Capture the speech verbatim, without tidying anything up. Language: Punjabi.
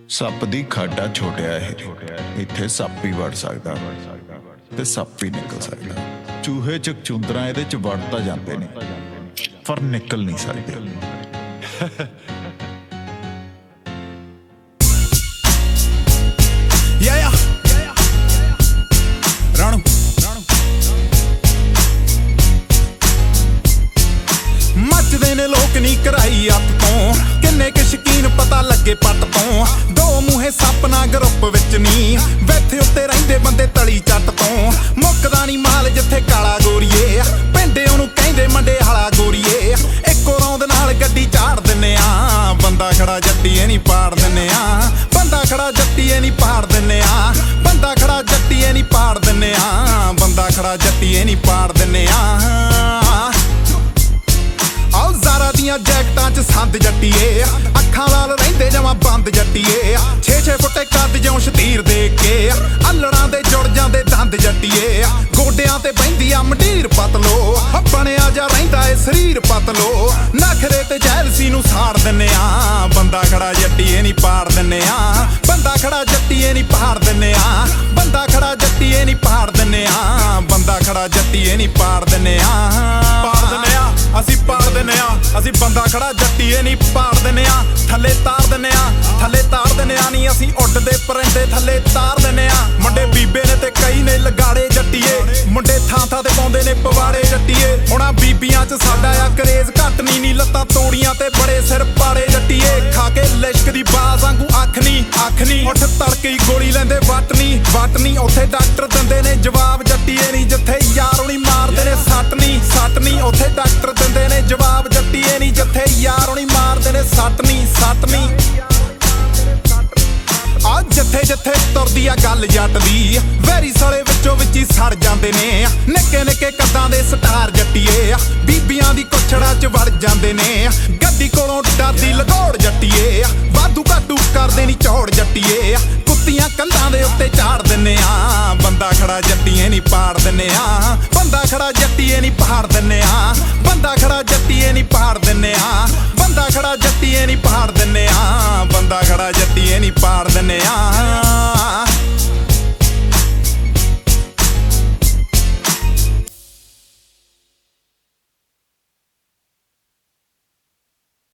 ਸੱਪ ਦੀ ਖਾਡਾ ਛੋਟਿਆ ਇਹ, ਇੱਥੇ ਸੱਪ ਹੀ ਵੜ ਸਕਦਾ ਤੇ ਸੱਪ ਹੀ ਨਿਕਲ ਸਕਦਾ। ਚੂਹੇ ਚਕਚੁੰਦਰਾਂ ਇਹਦੇ ਚ ਵੜ ਤਾਂ ਜਾਂਦੇ ਨੇ ਪਰ ਨਿਕਲ ਨਹੀਂ ਸਕਦੇ। ਰਾਣੂ ਮੱਚਦੇ ਨੇ ਲੋਕ ਨੀ ਕਰਾਈ ਅੱਤ ਤੋਂ, ਕਿੰਨੇ ਕਿ ਸ਼ਕੀਨ ਪਤਾ ਲੱਗੇ ਪੱਟ ਤੋਂ। ਦੋ ਮੂੰਹੇ ਸੱਪ ਨਾ ਗਰੁੱਪ ਵਿੱਚ ਨੀ, ਬੈਠੇ ਉੱਤੇ ਰਹਿੰਦੇ ਬੰਦੇ ਤਲੀ ਚੱਟ ਤੋਂ। ਮੁੱਕਦਾ ਨੀ ਮਾਲ ਜਿੱਥੇ ਕਾਲਾ ਗੋਰੀਏ, ਪਿੰਡੇ ਉਹਨੂੰ ਕਹਿੰਦੇ ਮੰਡੇ ਹਾਲਾ ਗੋਰੀਏ। ਇੱਕੋ ਰੌਂਦ ਨਾਲ ਗੱਡੀ ਝਾੜ ਦਿੰਨੇ ਆ, ਬੰਦਾ ਖੜਾ ਜੱਟੀਏ ਨੀ ਪਾੜ ਦਿੰਨੇ ਆ। ਬੰਦਾ ਖੜਾ ਜੱਟੀਏ ਨੀ ਪਾੜ ਦਿੰਨੇ ਆ, ਬੰਦਾ ਖੜਾ ਜੱਟੀਏ ਨੀ ਪਾੜ ਦਿੰਨੇ ਆ। ਬੰਦਾ ਖੜਾ ਜੱਟੀਏ ਨੀ ਪਾੜ ਦਿੰਨੇ ਆ। ਆਓ ਜ਼ਾਰਾ ਦੀਆਂ ਜੈਕਟਾਂ ਚ ਸੰਦ ਜੱਟੀਏ, ਅੱਖਾਂ ਲਾਲ ਰਹਿੰਦੇ ਜਮਾਂ ਬੰਦ ਜੱਟੀਏ। ਛੇ ਛੇ ਫੁੱਟੇ ਕੱਦ ਜਿਉਂ ਸ਼ਤੀਰ ਦੇ ਕੇ, ਅੱਲੜਾਂ ਦੇ ਜੁੜ ਜਾਂਦੇ ਦੰਦ ਜੱਟੀਏ। ਗੋਡਿਆਂ ਤੇ ਬਹਿੰਦੀ ਆ ਮੰਡੀਰ ਪਤਲੋ, ਬਣਿਆ ਜਾ ਰਹਿੰਦਾ ਏ ਸਰੀਰ ਪਤਲੋ। ਨਖਰੇ ਤੇ ਜੈਲਸੀ ਨੂੰ ਸਾੜ ਦਿੰਨੇ ਆ, ਬੰਦਾ ਖੜਾ ਜੱਟੀਏ ਨੀ ਪਾੜ ਦਿੰਨੇ ਆ। ਬੰਦਾ ਖੜਾ ਜੱਟੀਏ ਨੀ ਪਾੜ ਦਿੰਨੇ ਆ। ਬੰਦਾ ਖੜਾ ਜੱਟੀਏ ਨੀ ਪਾੜ ਦਿੰਨੇ ਆ। ਬੰਦਾ ਖੜਾ ਜੱਟੀਏ ਨੀ ਪਾੜ ਦਿੰਨੇ ਆ। ਪਾੜ ਦਿੰਨੇ ਆ ਅਸੀਂ ਪਾੜ ਦਿੰਨੇ ਆ, ਅਸੀਂ ਬੰਦਾ ਖੜਾ ਜੱਟੀਏ ਨੀ ਪਾੜ ਦਿੰਨੇ ਆ। ਥੱਲੇ ਤਾਰ ਦਿੰਨੇ ਆ, ਥੱਲੇ ਤਾਰ ਦਿੰਨੇ ਆ ਨੀ ਅਸੀਂ ਉੱਡਦੇ ਪਰਿੰਦੇ ਥੱਲੇ ਤਾਰ ਦਿੰਨੇ ਆ। ਮੁੰਡੇ ਬੀਬੇ ਨੇ ਤੇ ਕਈ ਨੇ ਲਗਾੜੇ ਜੱਟੀਏ, ਮੁੰਡੇ ਥਾਂ ਥਾਂ ਤੇ ਪਾਉਂਦੇ ਨੇ ਪਵਾੜੇ ਜੱਟੀਏ। ਹੁਣਾ ਬੀਬੀਆਂ ਚ ਸਾਡਾ ਆ ਕਰੇਜ਼ ਘੱਟ ਨੀ, ਨੀ ਲੱਤਾਂ ਤੋੜੀਆਂ ਤੇ ਬੜੇ ਸਿਰ ਪਾੜੇ ਜੱਟੀਏ। ਖਾ ਕੇ ਲਿਸ਼ਕ ਦੀ ਬਾਜ਼ ਵਾਂਗੂ ਅੱਖ ਨੀ ਅੱਖ ਨੀ, ਉੱਠ ਤੜਕੇ ਹੀ ਗੋਲੀ ਲੈਂਦੇ ਵੱਟ ਨੀ ਵੱਟ ਨੀ। ਉੱਥੇ ਡਾਕਟਰ ਦਿੰਦੇ ਨੇ ਜਵਾਬ ਜੱਟੀਏ ਨੀ, ਜਿੱਥੇ ਯਾਰ ਹੋਣੀ ਮਾਰਦੇ ਨੇ ਸੱਟ ਨੀ ਸੱਟ ਨੀ। ਉੱਥੇ ਡਾਕਟਰ ਦਿੰਦੇ ਨੇ ਜਵਾਬ ਜੱਟੀਏ ਨੀ, ਜਿੱਥੇ ਯਾਰ ਹੋਣੀ ਮਾਰਦੇ ਨੇ ਸੱਟ ਨੀ ਸੱਟ ਨੀ। ਆ ਜਿੱਥੇ ਜਿੱਥੇ ਤੁਰਦੀ ਆ ਗੱਲ ਜੱਟ ਦੀ, ਵੈਰੀ ਸਾਲੇ ਵਿੱਚੋਂ ਵਿੱਚ ਹੀ ਸੜ ਜਾਂਦੇ ਨੇ। ਨਿੱਕੇ ਨਿੱਕੇ ਕੱਦਾਂ ਦੇ ਸਟਾਰ ਜੱਟੀਏ, ਬੀਬੀਆਂ ਦੀ ਕੁੱਛੜਾ ਚ ਵੜ ਜਾਂਦੇ ਨੇ। ਗੱਡੀ ਕੋਲੋਂ ਡਰਦੀ ਲਗੌੜ ਜੱਟੀਏ, ਵਾਧੂ ਘਾਟੂ ਕਰਦੇ ਨੀ ਚੌੜ ਜੱਟੀਏ। ਕੁੱਤੀਆਂ ਕੰਧਾਂ ਦੇ ਉੱਤੇ ਝਾੜ ਦਿੰਨੇ ਆ, ਬੰਦਾ ਖੜਾ ਜੱਟੀਏ ਨੀ ਪਾੜ ਦਿੰਨੇ ਆ। ਬੰਦਾ ਖੜਾ ਜੱਟੀਏ ਨੀ ਪਾੜ ਦਿੰਨੇ ਆ। ਬੰਦਾ ਖੜਾ ਜੱਟੀਏ ਨੀ ਪਾੜ ਦਿੰਨੇ ਆ। ਬੰਦਾ ਖੜਾ ਜੱਟੀਏ ਨੀ ਪਾੜ ਦਿੰਨੇ ਆ। ਬੰਦਾ ਖੜਾ ਜੱਟੀਏ ਨੀ ਪਾੜ ਦਿੰਨੇ ਆ।